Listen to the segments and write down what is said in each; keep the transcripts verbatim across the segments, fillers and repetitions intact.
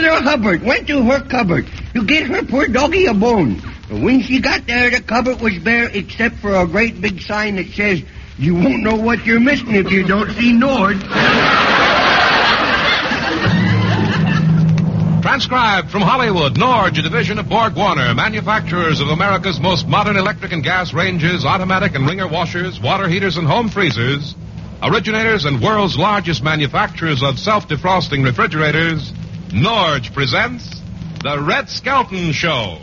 Mother Hubbard went to her cupboard to get her poor doggy a bone. But when she got there, the cupboard was bare except for a great big sign that says, "You won't know what you're missing if you don't see Nord." Transcribed from Hollywood, Norge, a division of Borg Warner, manufacturers of America's most modern electric and gas ranges, automatic and wringer washers, water heaters, and home freezers, originators and world's largest manufacturers of self-defrosting refrigerators, Norge presents The Red Skelton Show.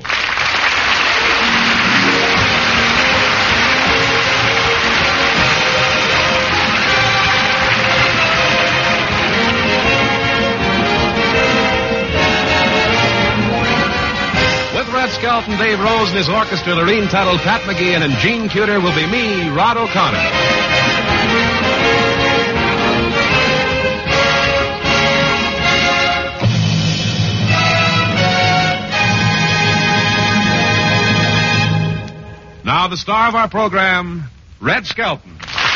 Red Skelton, Dave Rose, and his orchestra, Lorene Tuttle, Pat McGeehan, and Gene Cuter, will be me, Rod O'Connor. Now the star of our program, Red Skelton.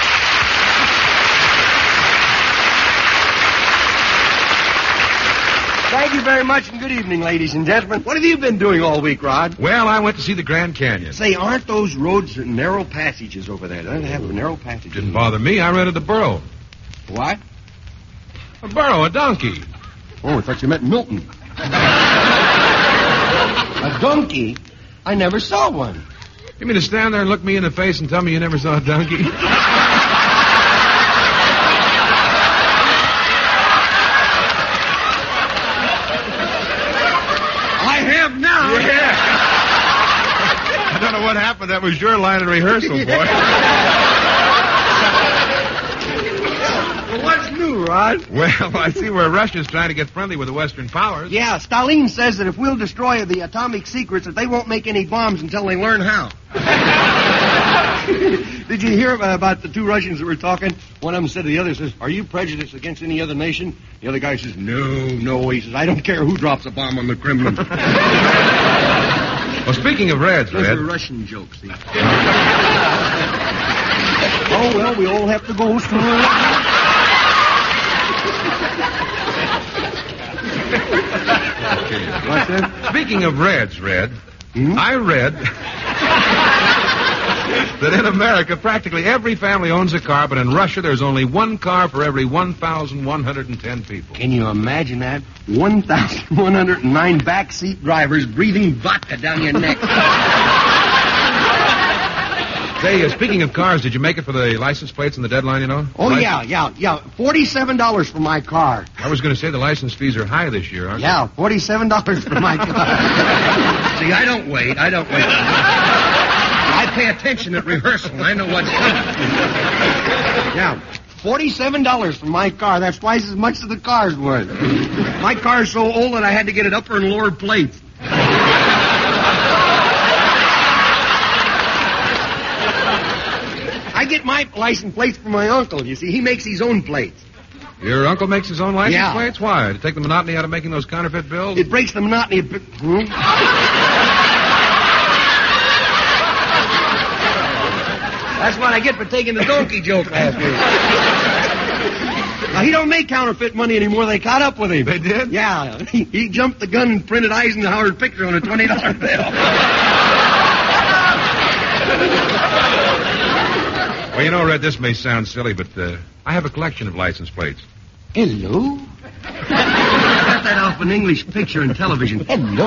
Thank you very much, and good evening, ladies and gentlemen. What have you been doing all week, Rod? Well, I went to see the Grand Canyon. Say, aren't those roads narrow passages over there? Don't they have narrow passages? Didn't bother me. I rented a burro. What? A burro, a donkey. Oh, I thought you meant Milton. A donkey? I never saw one. You mean to stand there and look me in the face and tell me you never saw a donkey? I don't know what happened. That was your line of rehearsal, boy. Well, what's new, Rod? Well, I see where Russia's trying to get friendly with the Western powers. Yeah, Stalin says that if we'll destroy the atomic secrets, that they won't make any bombs until they learn how. Did you hear about the two Russians that were talking? One of them said to the other, says, "Are you prejudiced against any other nation?" The other guy says, "No, no." He says, "I don't care who drops a bomb on the Kremlin." Well, speaking of Reds, Those Red... are Russian jokes, see? Oh, well, we all have to go through it. What's that? Speaking of Reds, Red, Hmm? I read that in America, practically every family owns a car, but in Russia, there's only one car for every one thousand one hundred ten people. Can you imagine that? one thousand one hundred nine backseat drivers breathing vodka down your neck. Say, uh, speaking of cars, did you make it for the license plates and the deadline, you know? Oh, License- yeah, yeah, yeah. forty-seven dollars for my car. I was going to say the license fees are high this year, aren't Yeah, forty-seven dollars for my car. See, I don't wait. I don't wait. I pay attention at rehearsal. I know what's coming. Yeah, forty-seven dollars for my car. That's twice as much as the car's worth. My car's so old that I had to get it upper and lower plates. I get my license plates from my uncle. You see, he makes his own plates. Your uncle makes his own license Yeah. plates? Why? To take the monotony out of making those counterfeit bills? It breaks the monotony. Of... Hmm? That's what I get for taking the donkey joke last week. Now, he don't make counterfeit money anymore. They caught up with him. They did? Yeah. He, he jumped the gun and printed Eisenhower's picture on a twenty dollar bill. Well, you know, Red, this may sound silly, but uh, I have a collection of license plates. Hello? I got that off an English picture and television. Hello?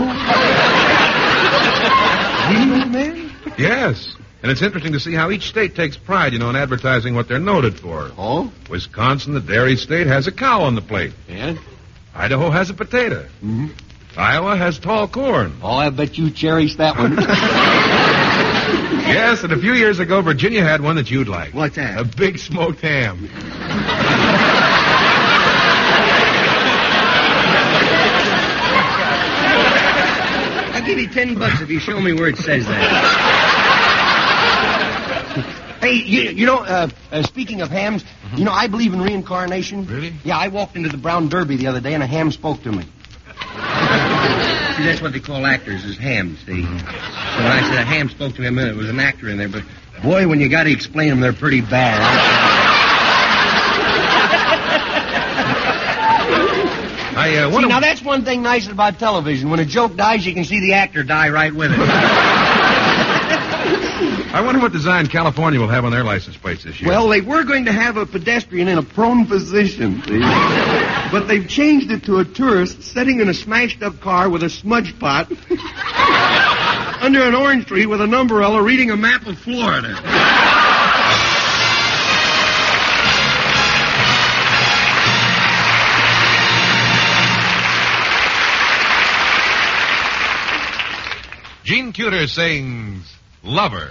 Real, man? Yes. And it's interesting to see how each state takes pride, you know, in advertising what they're noted for. Oh? Wisconsin, the dairy state, has a cow on the plate. Yeah? Idaho has a potato. Mm-hmm. Iowa has tall corn. Oh, I bet you cherish that one. Yes, and a few years ago, Virginia had one that you'd like. What's that? A big smoked ham. I'll give you ten bucks if you show me where it says that. Hey, you, you know, uh, uh, speaking of hams, mm-hmm. you know, I believe in reincarnation. Really? Yeah, I walked into the Brown Derby the other day and a ham spoke to me. See, that's what they call actors, is hams, see. Mm-hmm. So when I said a ham spoke to me, I meant it was an actor in there, but boy, when you got to explain them, they're pretty bad. I I uh, See, wonder... now that's one thing nice about television. When a joke dies, you can see the actor die right with it. I wonder what design California will have on their license plates this year. Well, they were going to have a pedestrian in a prone position, see? But they've changed it to a tourist sitting in a smashed-up car with a smudge pot under an orange tree with an umbrella reading a map of Florida. Gene Cuter sings Lover.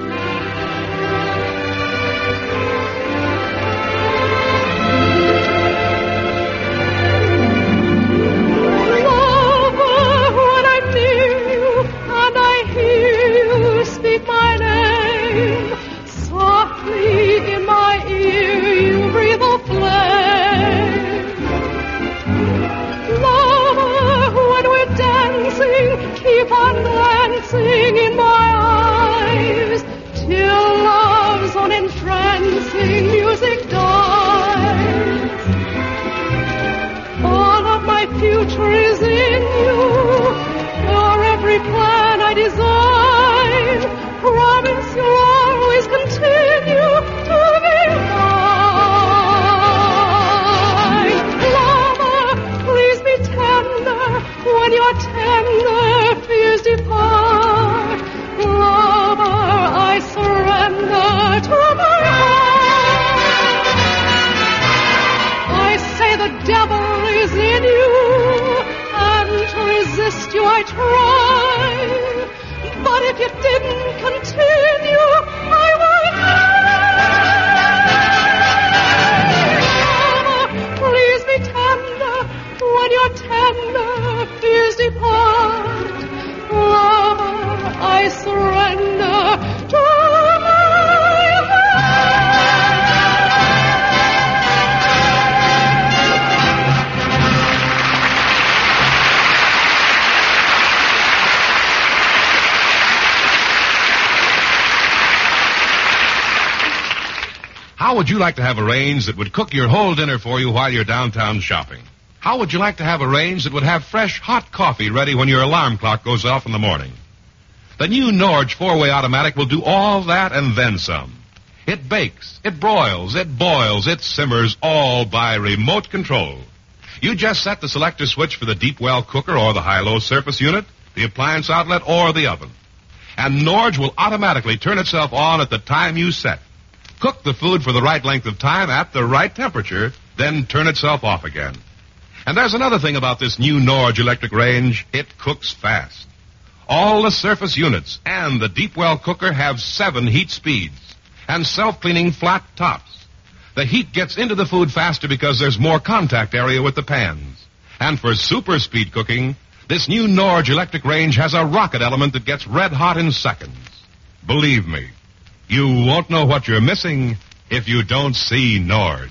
How would you like to have a range that would cook your whole dinner for you while you're downtown shopping? How would you like to have a range that would have fresh, hot coffee ready when your alarm clock goes off in the morning? The new Norge four-way automatic will do all that and then some. It bakes, it broils, it boils, it simmers, all by remote control. You just set the selector switch for the deep well cooker or the high-low surface unit, the appliance outlet, or the oven. And Norge will automatically turn itself on at the time you set. Cook the food for the right length of time at the right temperature, then turn itself off again. And there's another thing about this new Norge electric range. It cooks fast. All the surface units and the deep well cooker have seven heat speeds and self-cleaning flat tops. The heat gets into the food faster because there's more contact area with the pans. And for super speed cooking, this new Norge electric range has a rocket element that gets red hot in seconds. Believe me, you won't know what you're missing if you don't see Norge.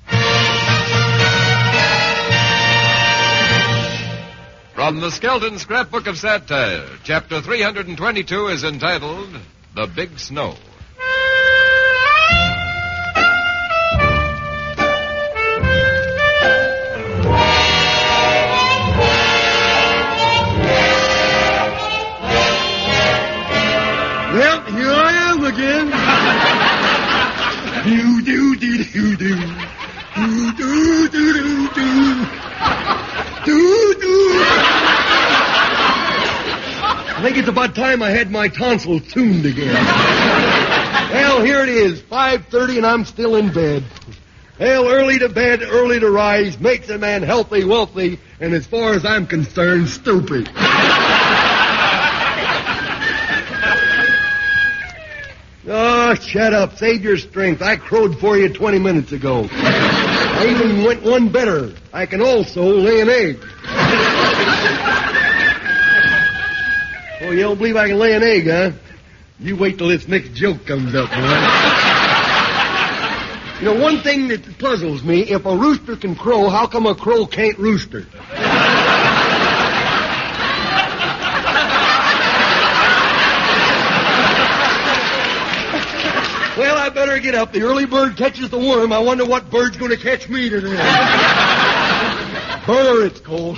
From the Skelton Scrapbook of Satire, Chapter three hundred twenty-two is entitled The Big Snow. Well, here I am again. do do do do do do do do do do do do. I think it's about time I had my tonsils tuned again. Well, here it is, five thirty, and I'm still in bed. Well, early to bed, early to rise makes a man healthy, wealthy, and as far as I'm concerned, stupid. Oh, shut up. Save your strength. I crowed for you twenty minutes ago. I even went one better. I can also lay an egg. Oh, you don't believe I can lay an egg, huh? You wait till this next joke comes up, boy. You know, one thing that puzzles me, if a rooster can crow, how come a crow can't rooster? Well, I better get up. The early bird catches the worm. I wonder what bird's going to catch me today. Brother, it's cold.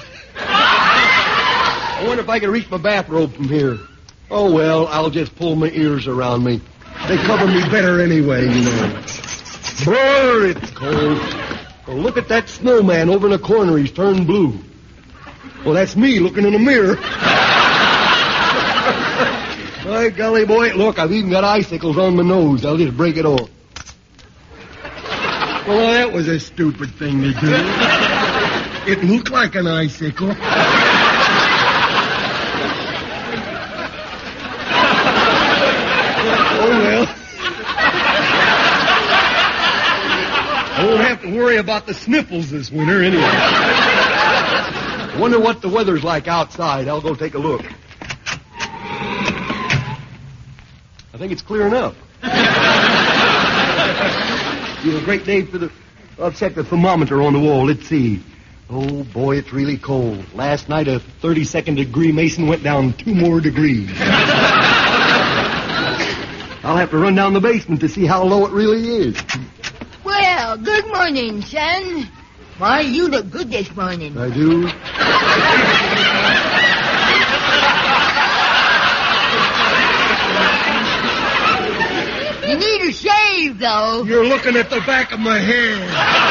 I wonder if I can reach my bathrobe from here. Oh, well, I'll just pull my ears around me. They cover me better anyway, you know. Brother, it's cold. Oh, look at that snowman over in the corner. He's turned blue. Well, that's me looking in the mirror. My golly, boy, look, I've even got icicles on my nose. I'll just break it off. Well, that was a stupid thing to do. It looked like an icicle. Oh, well. I won't have to worry about the sniffles this winter anyway. Wonder what the weather's like outside. I'll go take a look. I think it's clear enough. You know, a great day for the... I'll check the thermometer on the wall. Let's see. Oh, boy, it's really cold. Last night, a thirty-second degree Mason went down two more degrees. I'll have to run down the basement to see how low it really is. Well, good morning, son. Why, you look good this morning. I do? You need a shave, though. You're looking at the back of my head.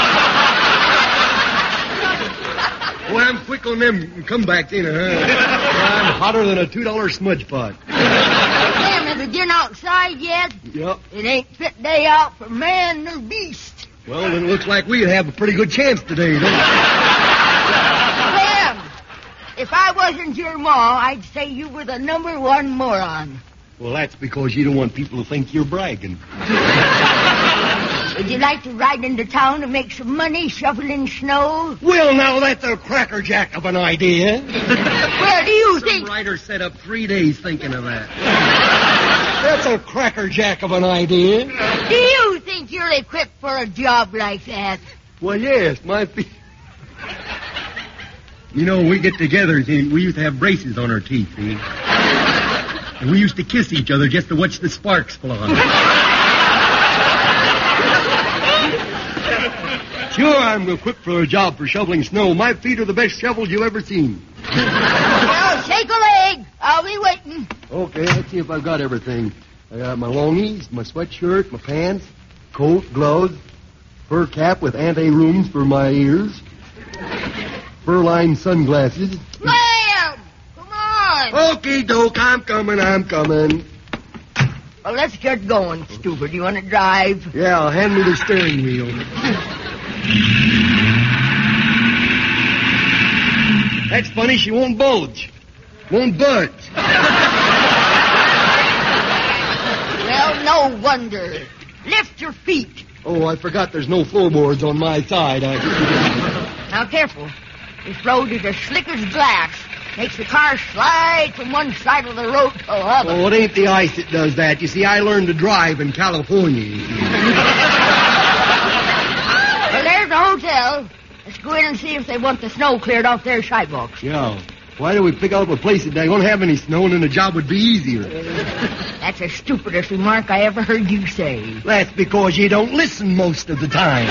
Well, I'm quick on them comebacks, ain't I? Huh? I'm hotter than a two dollar smudge pot. Damn, have you been outside yet? Yep. It ain't fit day out for man nor beast. Well, then it looks like we'd have a pretty good chance today, don't it? Sam, if I wasn't your ma, I'd say you were the number one moron. Well, that's because you don't want people to think you're bragging. Would you like to ride into town to make some money shoveling snow? Well, now, that's a crackerjack of an idea. Where do you Some think... writer set up three days thinking of that. That's a crackerjack of an idea. Do you think you're equipped for a job like that? Well, yes, my feet... You know, we get together, see, we used to have braces on our teeth, see? And we used to kiss each other just to watch the sparks fly. Sure, I'm equipped for a job for shoveling snow. My feet are the best shovels you've ever seen. Well, shake a leg. I'll be waiting. Okay, let's see if I've got everything. I got my longies, my sweatshirt, my pants, coat, gloves, fur cap with anti-rooms for my ears, fur-lined sunglasses. Ma'am! Come on! Okay, doke, I'm coming, I'm coming. Well, let's get going, stupid. You want to drive? Yeah, hand me the steering wheel. That's funny, she won't bulge. Won't budge. Well, no wonder. Lift your feet. Oh, I forgot there's no floorboards on my side. I... Now, careful. This road is as slick as glass. Makes the car slide from one side of the road to the other. Oh, it ain't the ice that does that. You see, I learned to drive in California. Well, there's the hotel. Let's go in and see if they want the snow cleared off their sidewalks. Yeah. Why don't we pick out a place that they don't have any snow and then the job would be easier? That's the stupidest remark I ever heard you say. That's because you don't listen most of the time.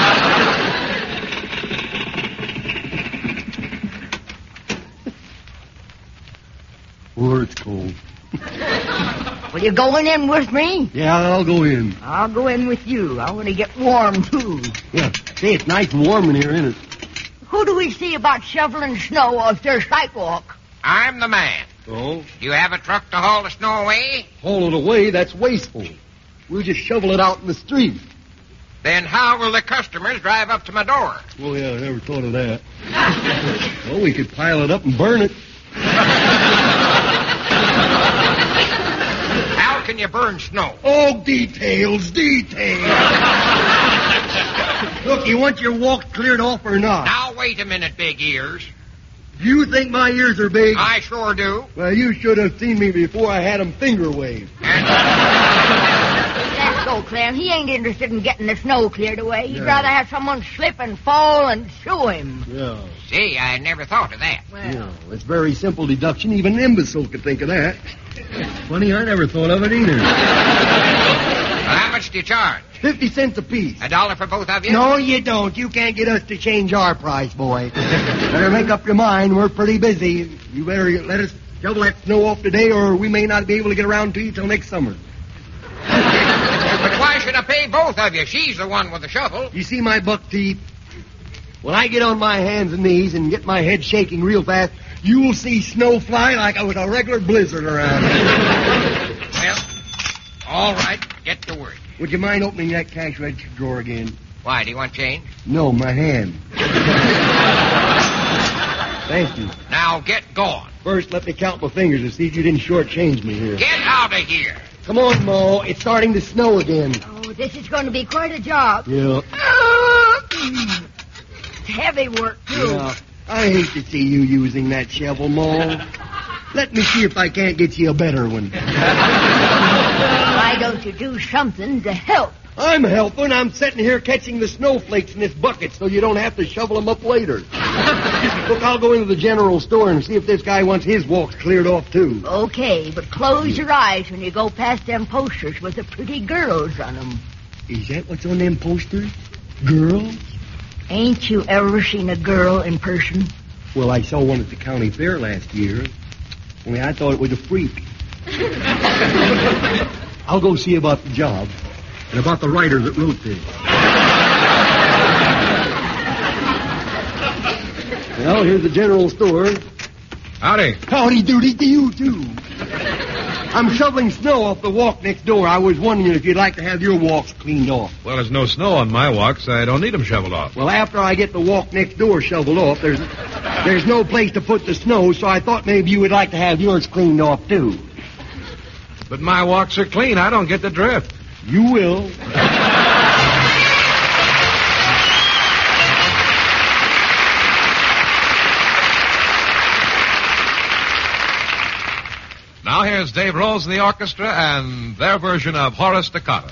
Oh, it's cold. Well, you going in with me? Yeah, I'll go in. I'll go in with you. I want to get warm, too. Yeah. Say, it's nice and warm in here, isn't it? Who do we see about shoveling snow off their sidewalk? I'm the man. Oh? Do you have a truck to haul the snow away? Haul it away, that's wasteful. We'll just shovel it out in the street. Then how will the customers drive up to my door? Oh, yeah, I never thought of that. Well, we could pile it up and burn it. How can you burn snow? Oh, details, details. Look, you want your walk cleared off or not? Now, wait a minute, big ears. You think my ears are big? I sure do. Well, you should have seen me before I had them finger waved. Let's go, Clem. He ain't interested in getting the snow cleared away. He'd Yeah. rather have someone slip and fall and sue him. Yeah. See, I never thought of that. Well, Yeah, it's very simple deduction. Even an imbecile could think of that. Funny, I never thought of it either. Well, how much do do you charge? Fifty cents apiece. A dollar for both of you? No, you don't. You can't get us to change our price, boy. Better make up your mind. We're pretty busy. You better let us shovel that snow off today, or we may not be able to get around to you till next summer. But why should I pay both of you? She's the one with the shovel. You see my buck teeth? When I get on my hands and knees and get my head shaking real fast, you'll see snow fly like I was a regular blizzard around. Well, all right. Get to work. Would you mind opening that cash register drawer again? Why, do you want change? No, my hand. Thank you. Now get going. First, let me count my fingers to see if you didn't shortchange me here. Get out of here. Come on, Mo. It's starting to snow again. Oh, this is going to be quite a job. Yeah. It's heavy work, too. Yeah. I hate to see you using that shovel, Mo. Let me see if I can't get you a better one. Why don't you do something to help? I'm helping. I'm sitting here catching the snowflakes in this bucket so you don't have to shovel them up later. Look, I'll go into the general store and see if this guy wants his walks cleared off, too. Okay, but close your eyes when you go past them posters with the pretty girls on them. Is that what's on them posters? Girls? Ain't you ever seen a girl in person? Well, I saw one at the county fair last year. Only I thought it was a freak. I'll go see about the job and about the writer that wrote this. Well, here's the general store. Howdy. Howdy doody to you, too. I'm shoveling snow off the walk next door. I was wondering if you'd like to have your walks cleaned off. Well, there's no snow on my walks. I don't need them shoveled off. Well, after I get the walk next door shoveled off, there's there's no place to put the snow, so I thought maybe you would like to have yours cleaned off, too. But my walks are clean. I don't get the drift. You will. Now here's Dave Rose and the orchestra and their version of Horace Toccata.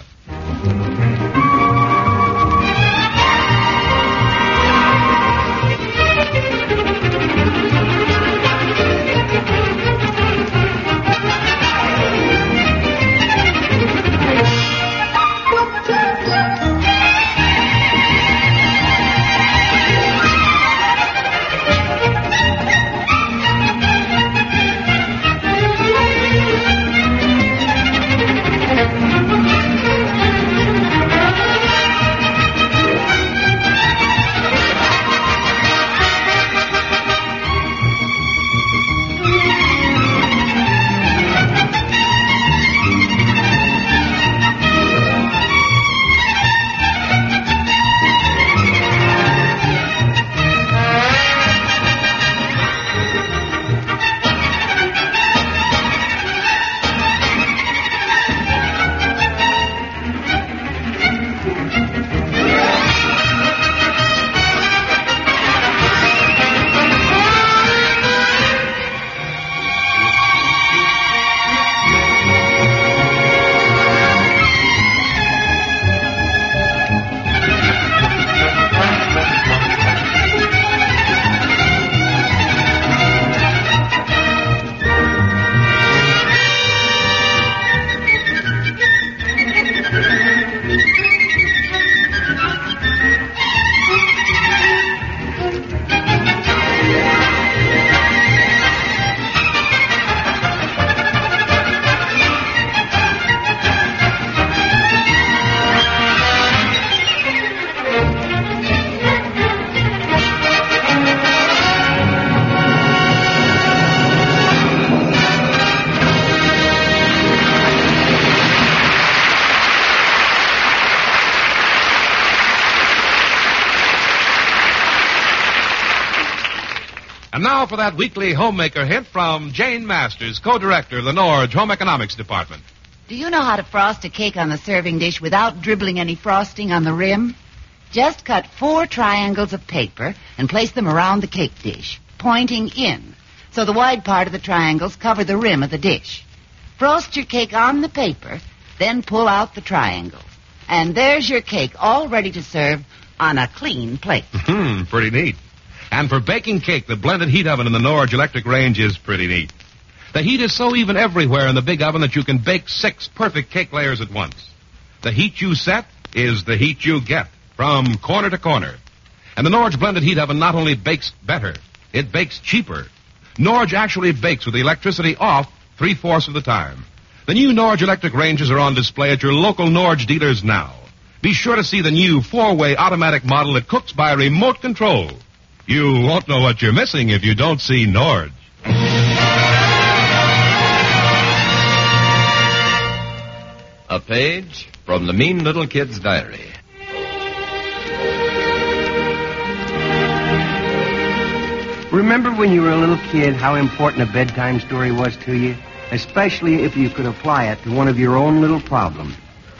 And now for that weekly homemaker hint from Jane Masters, co-director of the Norge Home Economics Department. Do you know how to frost a cake on the serving dish without dribbling any frosting on the rim? Just cut four triangles of paper and place them around the cake dish, pointing in, so the wide part of the triangles cover the rim of the dish. Frost your cake on the paper, then pull out the triangles. And there's your cake all ready to serve on a clean plate. Hmm, pretty neat. And for baking cake, the blended heat oven in the Norge electric range is pretty neat. The heat is so even everywhere in the big oven that you can bake six perfect cake layers at once. The heat you set is the heat you get from corner to corner. And the Norge blended heat oven not only bakes better, it bakes cheaper. Norge actually bakes with the electricity off three-fourths of the time. The new Norge electric ranges are on display at your local Norge dealers now. Be sure to see the new four-way automatic model that cooks by remote control. You won't know what you're missing if you don't see Norge. A page from the Mean Little Kid's diary. Remember when you were a little kid how important a bedtime story was to you? Especially if you could apply it to one of your own little problems.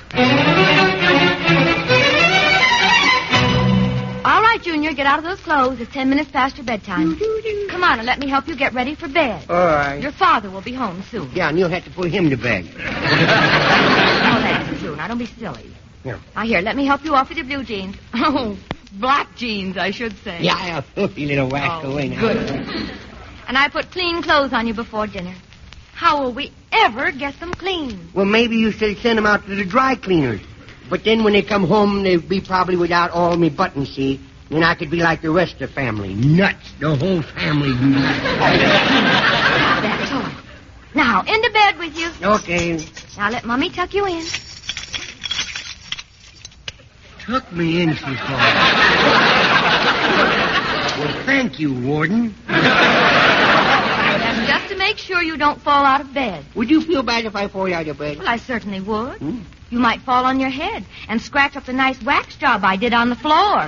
All right, Junior, get out of those clothes. It's ten minutes past your bedtime. Come on and let me help you get ready for bed. All right. Your father will be home soon. Yeah, and you'll have to put him to bed. Oh, that's true. Now, don't be silly. Yeah. Now, here, let me help you off with your blue jeans. Oh, black jeans, I should say. Yeah, yeah, you little rascal. Oh, away now. good. And I put clean clothes on you before dinner. How will we ever get them clean? Well, maybe you should send them out to the dry cleaners. But then when they come home, they'd be probably without all me buttons, see? Then I could be like the rest of the family. Nuts. The whole family nuts. That's all. Now, into bed with you. Okay. Now, let Mommy tuck you in. Tuck me in, she thought. Well, thank you, Warden. That's just to make sure you don't fall out of bed. Would you feel bad if I fall out of bed? Well, I certainly would. Hmm? You might fall on your head and scratch up the nice wax job I did on the floor.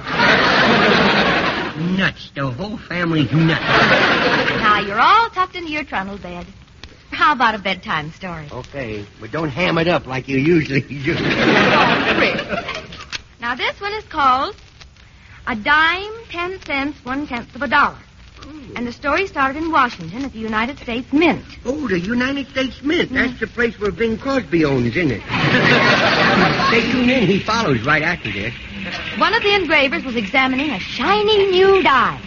Nuts. The whole family's nuts. Now, you're all tucked into your trundle bed. How about a bedtime story? Okay, but don't ham it up like you usually do. Oh, Rick. Now, this one is called A Dime, Ten Cents, One Tenth of a Dollar. And the story started in Washington at the United States Mint. Oh, the United States Mint. That's the place where Bing Crosby owns, isn't it? Stay tuned in. He follows right after this. One of the engravers was examining a shiny new dime.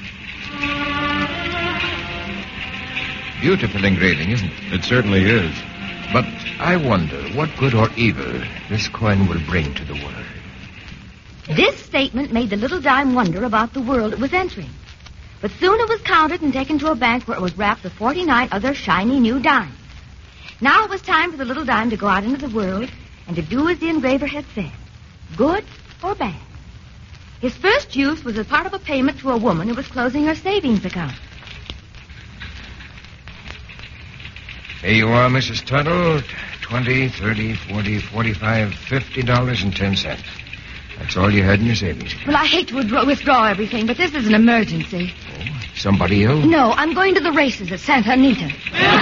Beautiful engraving, isn't it? It certainly is. But I wonder what good or evil this coin will bring to the world. This statement made the little dime wonder about the world it was entering. But soon it was counted and taken to a bank where it was wrapped with forty-nine other shiny new dimes. Now it was time for the little dime to go out into the world and to do as the engraver had said, good or bad. His first use was as part of a payment to a woman who was closing her savings account. Here you are, Missus Tuttle. Twenty, thirty, forty, forty-five, fifty dollars and ten cents. That's all you had in your savings. Well, I hate to withdraw, withdraw everything, but this is an emergency. Oh, somebody ill? No, I'm going to the races at Santa Anita.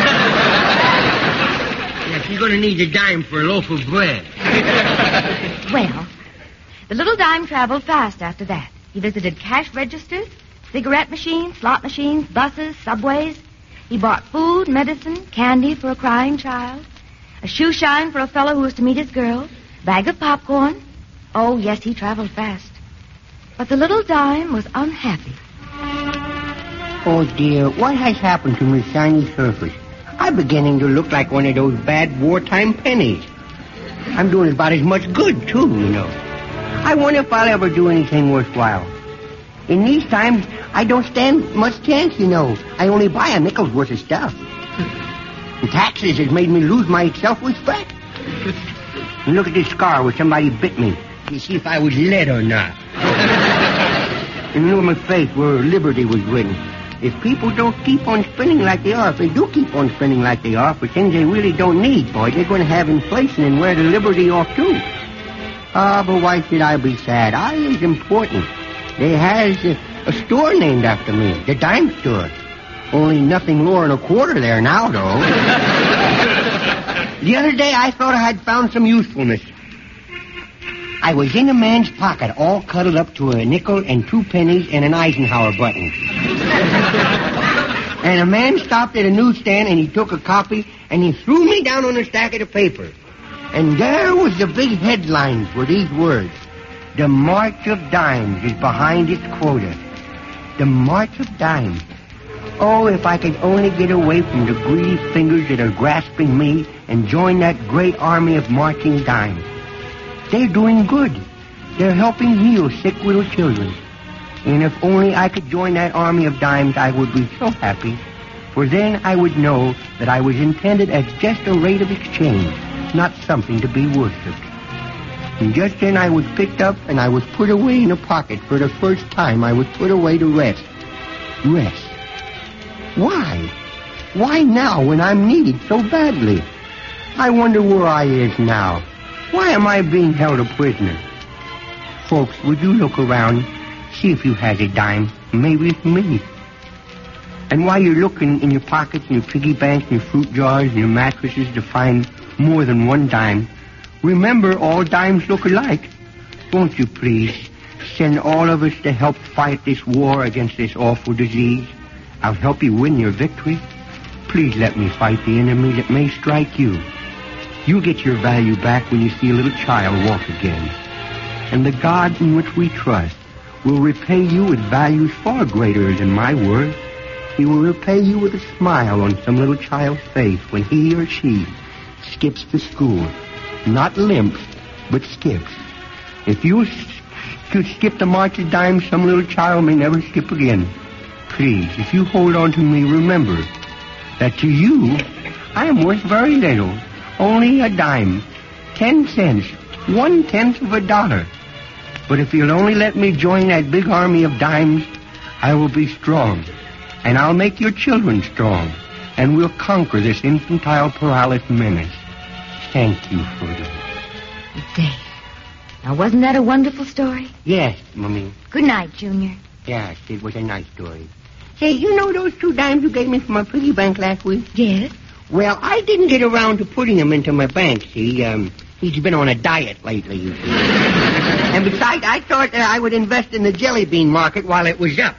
Yes, you're going to need a dime for a loaf of bread. Well, the little dime traveled fast after that. He visited cash registers, cigarette machines, slot machines, buses, subways. He bought food, medicine, candy for a crying child, a shoe shine for a fellow who was to meet his girl, bag of popcorn. Oh, yes, he traveled fast. But the little dime was unhappy. Oh, dear, what has happened to my shiny surface? I'm beginning to look like one of those bad wartime pennies. I'm doing about as much good, too, you know. I wonder if I'll ever do anything worthwhile. In these times, I don't stand much chance, you know. I only buy a nickel's worth of stuff. And taxes has made me lose my self-respect. And look at this scar where somebody bit me to see if I was lead or not. And look at my face where liberty was written. If people don't keep on spending like they are, if they do keep on spending like they are for things they really don't need, boy, they're going to have inflation and wear the liberty off, too. Ah, but why should I be sad? I is important. They has a, a store named after me, the dime store. Only nothing more than a quarter there now, though. The other day, I thought I had found some usefulness. I was in a man's pocket, all cuddled up to a nickel and two pennies and an Eisenhower button. And a man stopped at a newsstand, and he took a copy, and he threw me down on a stack of the paper. And there was the big headlines with these words. The March of Dimes is behind its quota. The March of Dimes. Oh, if I could only get away from the greedy fingers that are grasping me and join that great army of marching dimes. They're doing good. They're helping heal sick little children. And if only I could join that army of dimes, I would be so happy. For then I would know that I was intended as just a rate of exchange, not something to be worshipped. And just then I was picked up and I was put away in a pocket. For the first time, I was put away to rest. Rest. Why? Why now when I'm needed so badly? I wonder where I is now. Why am I being held a prisoner? Folks, would you look around, see if you has a dime? Maybe it's me. And while you're looking in your pockets and your piggy banks and your fruit jars and your mattresses to find more than one dime, remember all dimes look alike. Won't you please send all of us to help fight this war against this awful disease? I'll help you win your victory. Please let me fight the enemy that may strike you. You get your value back when you see a little child walk again. And the God in which we trust will repay you with values far greater than my word. He will repay you with a smile on some little child's face when he or she skips to school. Not limps, but skips. If you should skip the march of dimes, some little child may never skip again. Please, if you hold on to me, remember that to you, I am worth very little. Only a dime. Ten cents. One-tenth of a dollar. But if you'll only let me join that big army of dimes, I will be strong. And I'll make your children strong. And we'll conquer this infantile paralysis menace. Thank you, Frodo. Dave. Now, wasn't that a wonderful story? Yes, Mummy. Good night, Junior. Yes, it was a nice story. Say, you know those two dimes you gave me from my piggy bank last week? Yes. Well, I didn't get around to putting them into my bank, see. Um, he's been on a diet lately, you see. And besides, I thought uh, I would invest in the jelly bean market while it was up.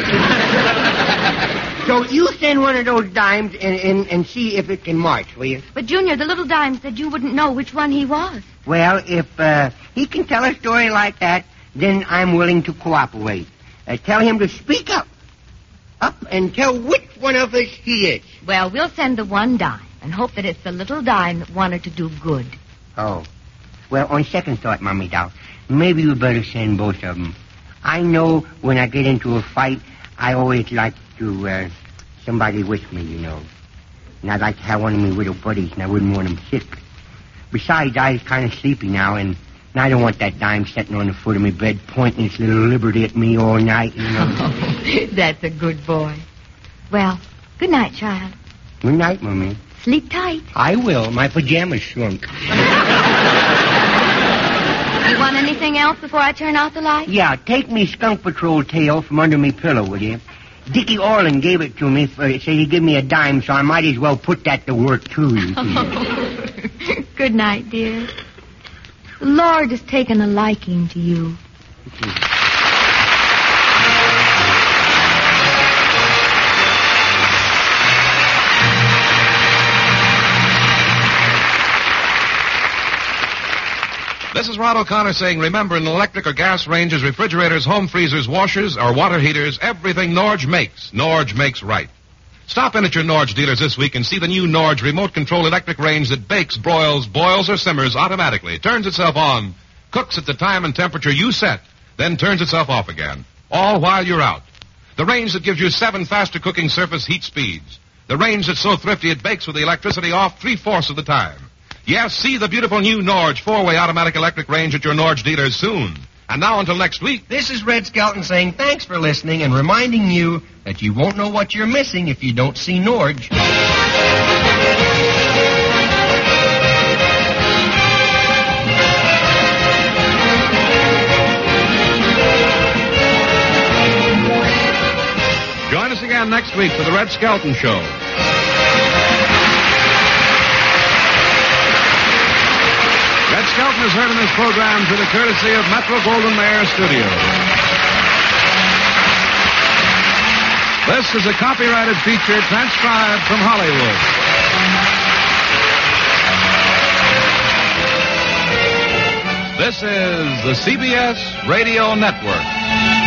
So you send one of those dimes and, and, and see if it can march, will you? But, Junior, the little dime said you wouldn't know which one he was. Well, if uh, he can tell a story like that, then I'm willing to cooperate. Uh, tell him to speak up. Up and tell which one of us he is. Well, we'll send the one dime and hope that it's the little dime that wanted to do good. Oh. Well, on second thought, Mommy doll, maybe you better send both of them. I know when I get into a fight, I always like to, uh, somebody with me, you know. And I'd like to have one of my little buddies, and I wouldn't want him sick. Besides, I was kind of sleepy now, and, and I don't want that dime sitting on the foot of my bed pointing its little liberty at me all night, you know. Oh, that's a good boy. Well, good night, child. Good night, Mommy. Sleep tight. I will. My pajamas shrunk. You want anything else before I turn out the light? Yeah, take me Skunk Patrol tail from under me pillow, will you? Dickie Orland gave it to me, for, said he'd give me a dime, so I might as well put that to work, too, you see. Good night, dear. The Lord has taken a liking to you. This is Rod O'Connor saying, remember, in electric or gas ranges, refrigerators, home freezers, washers, or water heaters, everything Norge makes, Norge makes right. Stop in at your Norge dealers this week and see the new Norge remote control electric range that bakes, broils, boils, or simmers automatically, turns itself on, cooks at the time and temperature you set, then turns itself off again, all while you're out. The range that gives you seven faster cooking surface heat speeds. The range that's so thrifty it bakes with the electricity off three-fourths of the time. Yes, see the beautiful new Norge four-way automatic electric range at your Norge dealers soon. And now until next week. This is Red Skelton saying thanks for listening and reminding you that you won't know what you're missing if you don't see Norge. Join us again next week for the Red Skelton Show. Red Skelton is heard in this program through the courtesy of Metro-Goldwyn-Mayer Studios. This is a copyrighted feature transcribed from Hollywood. This is the C B S Radio Network.